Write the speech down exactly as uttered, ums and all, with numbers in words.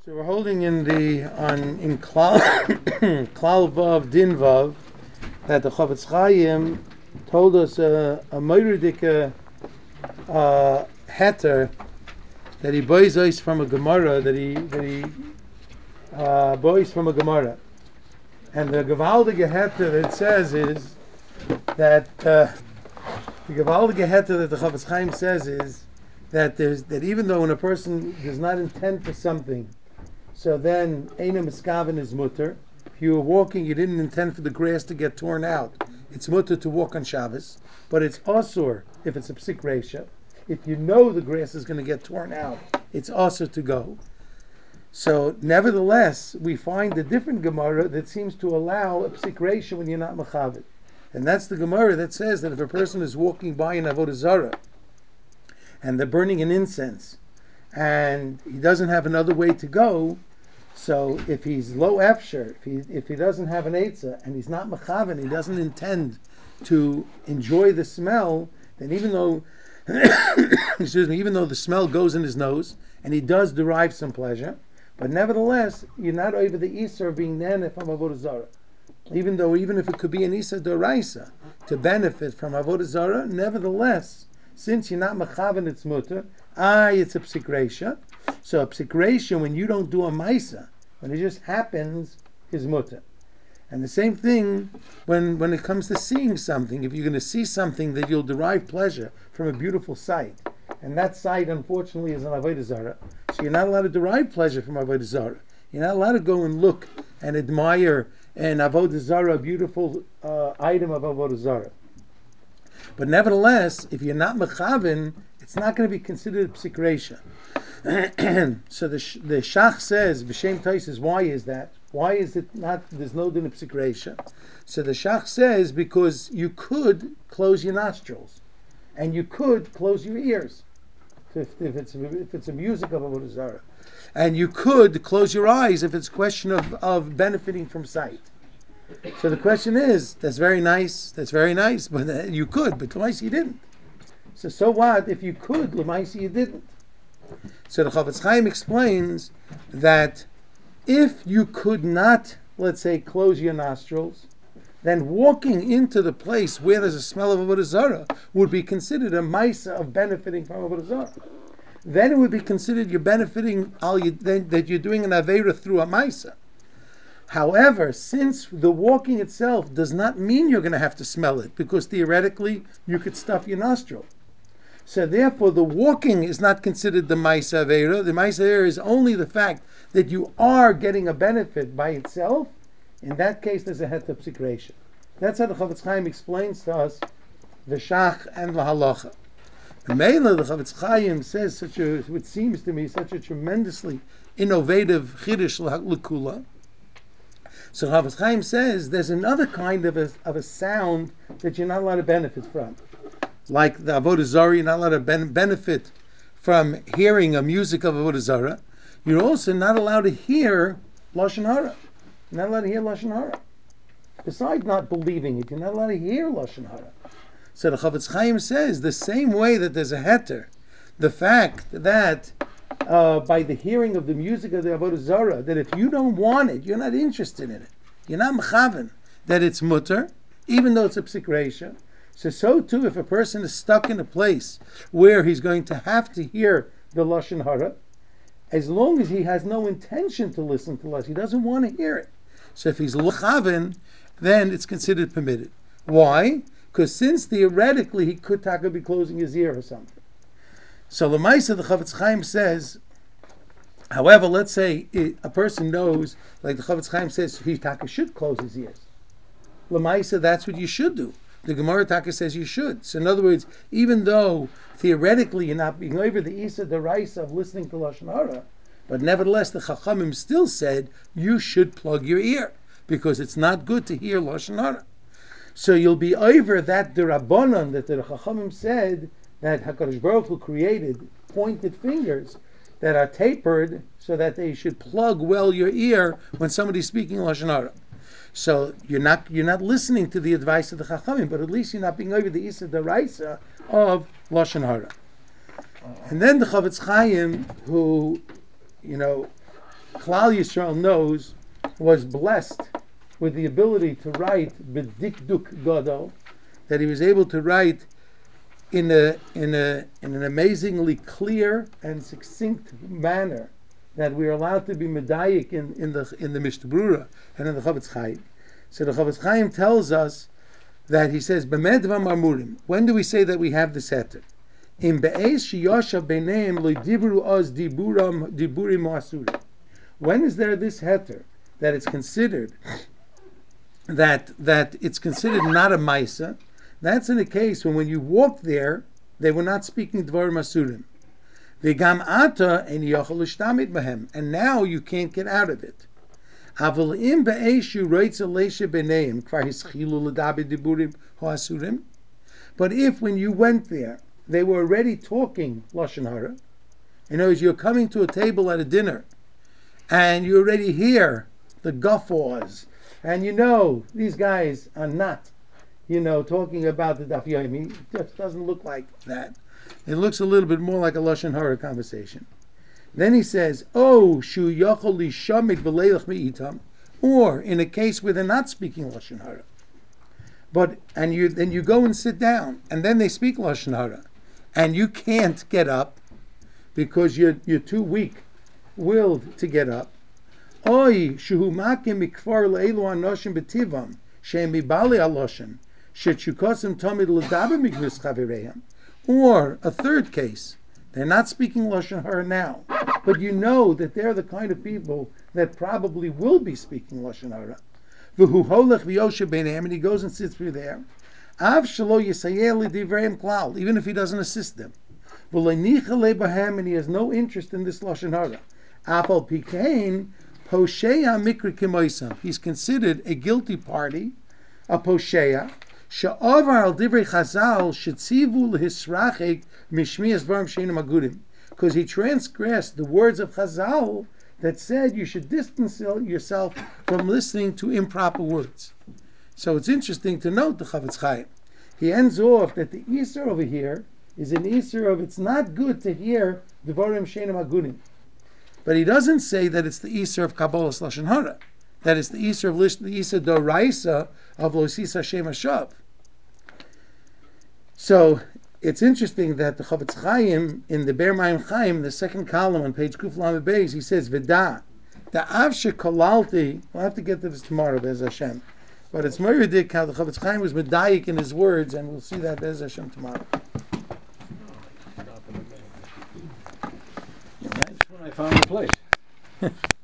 So we're holding in the on in Klal Klal Vav Din Vav that the Chofetz Chaim told us a a moiridik uh, heter that he buys ice from a Gemara that he that he uh, buys from a Gemara, and the Gevaldige heter that it says is that uh, the Gevaldige heter that the Chofetz Chaim says is that there's that even though when a person does not intend for something, so then Eina Miskaven is mutter. If you were walking, you didn't intend for the grass to get torn out. It's mutter to walk on Shabbos, but it's asur if it's a psik reisha. If you know the grass is going to get torn out, it's asur to go. So nevertheless, we find a different Gemara that seems to allow a psik reisha when you're not mechavet. And that's the Gemara that says that if a person is walking by an avodah zarah and they're burning an incense and he doesn't have another way to go, so if he's low efsher, if he if he doesn't have an eitzah and he's not mechaven, he doesn't intend to enjoy the smell, then even though excuse me, even though the smell goes in his nose and he does derive some pleasure, but nevertheless you're not over the isser of being nene from avodah zarah. Even though even if it could be an isser doraisa to benefit from avodah zarah, nevertheless, since you're not mechaven, it's mutter. Ah, it's a psik reisha. So a psik reisha, when you don't do a maisa, when it just happens, is mutter. And the same thing when when it comes to seeing something. If you're going to see something that you'll derive pleasure from a beautiful sight, and that sight, unfortunately, is an avodah zarah, so you're not allowed to derive pleasure from avodah zarah. You're not allowed to go and look and admire an avodah zarah, a beautiful uh, item of avodah zarah. But nevertheless, if you're not mechaven, it's not going to be considered psik reisha. So the the Shach says, B'Shem Taisus, why is that? Why is it not? There's no din of psik reisha. So the Shach says because you could close your nostrils, and you could close your ears, if, if it's if it's a music of avodah zarah, and you could close your eyes if it's a question of of benefiting from sight. So the question is, that's very nice, that's very nice, but uh, you could, but L'maisa you didn't. So so what if you could, L'maisa you didn't? So the Chofetz Chaim explains that if you could not, let's say, close your nostrils, then walking into the place where there's a smell of avodah zarah would be considered a maisa of benefiting from avodah zarah. Then it would be considered you're benefiting, that you're doing an aveira through a maisa. However, since the walking itself does not mean you're going to have to smell it, because theoretically you could stuff your nostril. So therefore the walking is not considered the Maisa Aveira. The Maisa Aveira is only the fact that you are getting a benefit by itself. In that case there's a het of psik reisha. That's how the Chofetz Chaim explains to us the Shach and the Halacha. The Meila, the Chofetz Chaim says such a, what seems to me, such a tremendously innovative Chiddush l'kula. So Chofetz Chaim says there's another kind of a, of a sound that you're not allowed to benefit from. Like the avodah zarah, you're not allowed to ben- benefit from hearing a music of avodah zarah. You're also not allowed to hear lashon hara. You're not allowed to hear lashon hara. Besides not believing it, you're not allowed to hear lashon hara. So the Chofetz Chaim says the same way that there's a heter, the fact that Uh, by the hearing of the music of the avodah zarah, that if you don't want it, you're not interested in it, you're not mechaven, that it's mutter, even though it's a psik reisha. So, so too, if a person is stuck in a place where he's going to have to hear the lashon hara, as long as he has no intention to listen to lashon, he doesn't want to hear it. So, if he's mechaven, then it's considered permitted. Why? Because since theoretically he could taka be closing his ear or something. So L'maisa, the Chofetz Chaim says, however, let's say it, a person knows, like the Chofetz Chaim says, he taka should close his ears. L'maisa, that's what you should do. The Gemara taka says you should. So in other words, even though theoretically you're not being over the Isa Deraisa of listening to Lashon Hara, but nevertheless the Chachamim still said you should plug your ear, because it's not good to hear Lashon Hara. So you'll be over that Derabanan that the Chachamim said, that HaKadosh Baruch Hu created pointed fingers that are tapered so that they should plug well your ear when somebody's speaking Lashon Hara. So you're not you're not listening to the advice of the Chachamim, but at least you're not being over the Isa Deraisa of Lashon Hara. And then the Chofetz Chaim, who, you know, Klal Yisrael knows was blessed with the ability to write b'dikduk gadol, that he was able to write in a in a in an amazingly clear and succinct manner, that we are allowed to be medayik in, in the in the Mishnah Berurah and in the Chofetz Chaim. So the Chofetz Chaim tells us that he says, "B'medvam amurim." When do we say that we have this heter? In be'ez sheyoshav beineim lo dibru oz diburam diburim asurim. When is there this heter that it's considered that that it's considered not a maisa? That's in a case when when you walk there, they were not speaking dvarim asurim. V'gam ata en yochel l'shtamid b'hem, and now you can't get out of it. Aval im be'eshu roitza leisha b'neim kvar hischilu l'dabe diburim ho'asurim. But if when you went there, they were already talking lashon hara, in other words, you're coming to a table at a dinner, and you already hear the guffaws, and you know these guys are not, you know, talking about the Daf Yomi. It just doesn't look like that. It looks a little bit more like a lashon hara conversation. Then he says, "Oh, shu yachol lishamid v'leilach mi'itam," or in a case where they're not speaking lashon hara, but and you then you go and sit down, and then they speak lashon hara, and you can't get up because you're you're too weak-willed to get up. Oy shu makim mikfar leilu anoshim betivam shem mibali aloshin shechukosim tamid l'daber mikvus chavireim. Or a third case, they're not speaking lashon hara now, but you know that they're the kind of people that probably will be speaking lashon hara. V'hu holech v'yoshe beinehem, and he goes and sits through there. Av shelo yisayeh l'divreim klal, even if he doesn't assist them. V'leinicha lebahem, and he has no interest in this lashon hara. Afal pikein posheya mikri kimoisam, he's considered a guilty party, a posheya. She'avar al divrei Chazal shetzivu lehisrachik mishmias dvarim she'enim agudim, because he transgressed the words of Chazal that said you should distance yourself from listening to improper words. So it's interesting to note the Chofetz Chaim. He ends off that the Isser over here is an Isser of it's not good to hear dvarim she'enim agudim, but he doesn't say that it's the Isser of Kabbalas lashon hara, that it's the Isser of the Isser doraisa of losis Hashem hashav. So it's interesting that the Chofetz Chaim in the Ber Mayim Chaim, the second column on page Kuf Lamed Beis, he says V'da the av shekolalti. We'll have to get to this tomorrow, Be'ez Hashem. But it's meridik how the Chofetz Chaim was medayik in his words, and we'll see that Be'ez Hashem tomorrow. That's when I found the place.